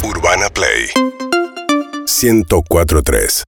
Urbana Play 104.3.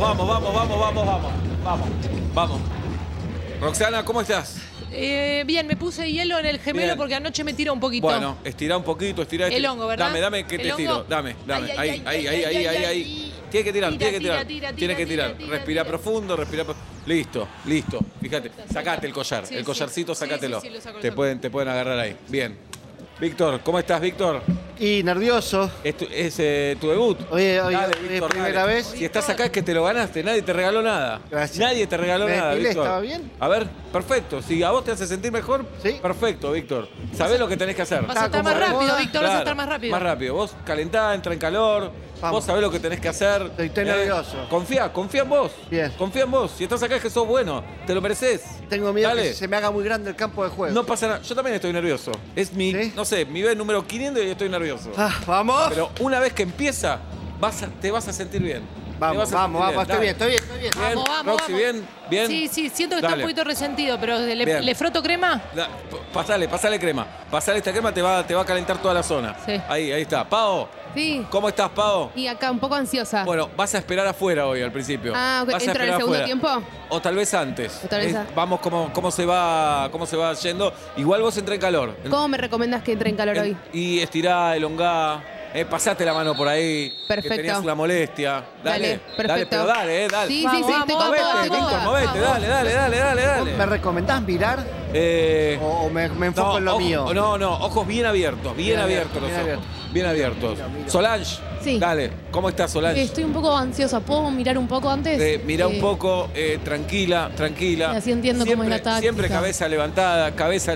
Vamos. Roxana, ¿cómo estás? Bien, me puse hielo en el gemelo Bien. porque anoche me tiró un poquito. Bueno, estira un poquito, estira. El hongo, ¿verdad? Dame que te ¿El estiro. hongo? Dame. Ay, Ahí. Tiene que tirar. Tiene que tirar. Respira profundo, Listo. Fíjate, sacate el collar. Sí, el collarcito, sí, sacátelo. sí, lo saco, Te pueden agarrar ahí. Bien. Víctor, ¿cómo estás, Víctor? Y nervioso. ¿Es tu debut? Hoy Dale, es Víctor, primera dale. vez. Si estás acá es que te lo ganaste, nadie te regaló nada. Gracias. Nadie te regaló ¿Me nada, depilé? Víctor. ¿Estaba bien? A ver, perfecto. Si a vos te hace sentir mejor, Sí. perfecto, Víctor. Sabés lo que tenés que hacer. Vas a estar más como de rápido, moda. Víctor, vas a estar más rápido. Más rápido. Vos calentá, entra en calor. Vamos. Vos sabés lo que tenés que hacer. Estoy nervioso. Confía en vos. Bien. Confía en vos. Si estás acá es que sos bueno. Te lo mereces. Tengo miedo Dale. que se me haga muy grande el campo de juego. No pasa nada. Yo también estoy nervioso. Es mi, ¿Sí? no sé, mi vez número 500 y estoy nervioso. ¡Vamos! Pero una vez que empieza, te vas a sentir bien. Vamos, estoy bien. Bien, Vamos. Roxy, bien. Sí, siento que está Dale. un poquito resentido, pero Bien. ¿le froto crema? Pasale crema. Pasale esta crema, te va a calentar toda la zona. Sí. Ahí está. Pao, Sí, ¿cómo estás, Pao? y acá un poco ansiosa. Bueno, vas a esperar afuera hoy al principio. Ah, ok. Vas a ¿Entro en el esperar segundo afuera. tiempo? O tal vez antes. O tal vez antes. Vamos cómo se va yendo. Igual vos entra en calor. ¿Cómo me recomendás que entre en calor hoy? Y estirá, elongá. Pasate la mano por ahí. Perfecto. Que tenías la molestia. Dale, perfecto. pero dale. Sí, Vamos, estoy con Movete, toda, Víctor, toda. movete, dale. ¿Me recomendás mirar o me enfoco en lo mío? No, ojos bien abiertos los bien ojos. abiertos. Bien abiertos. Mira. Solange, Sí. dale, ¿cómo estás, Solange? Estoy un poco ansiosa. ¿Puedo mirar un poco antes? Mirá un poco, tranquila. Y así entiendo cómo es la táctica. Siempre cabeza levantada.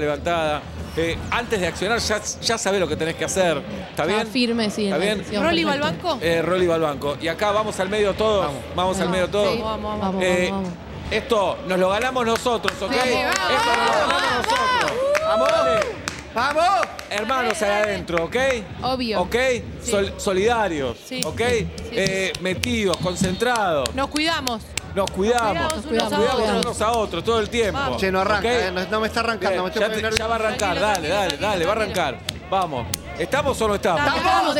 Antes de accionar ya sabés lo que tenés que hacer. ¿Está bien? Firme, sí. ¿Está en la bien? decisión, ¿Rolly va al perfecto. banco? Rolly va al banco. Y acá vamos al medio todos. Vamos al medio todos. Sí. Vamos. Vamos. Esto nos lo ganamos nosotros, ¿ok? Sí, vamos, Esto nos lo ganamos nosotros. ¡Vamos! Hermanos ahí adentro, ¿ok? Obvio. ¿Ok? Solidarios, Sí. ¿ok? Sí. Metidos, concentrados. Nos cuidamos. Nos cuidamos. Nos cuidamos Unos a otros todo el tiempo. Vamos. Che, no arranca, ¿Ok? no me está arrancando. Bien, Me estoy ya, poniendo ya va a arrancar, Tranquilo, dale, tranquilo, va a arrancar. Vamos. ¿Estamos o no estamos? Estamos.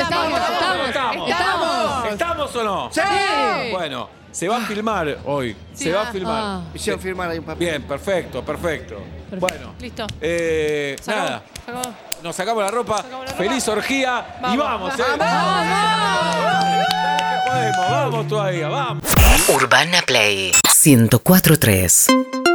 ¿Estamos o no? ¡Sí! Bueno, se va a filmar hoy. Sí. Se va a filmar. Ah. Hicieron firmar ahí un papel. Bien, perfecto. Bueno, Listo. nada. Sacamos. Nos sacamos la ropa. Sacamos la ropa. Feliz orgía y vamos, ¡Vamos! Vamos todavía, vamos. Urbana Play 104.3.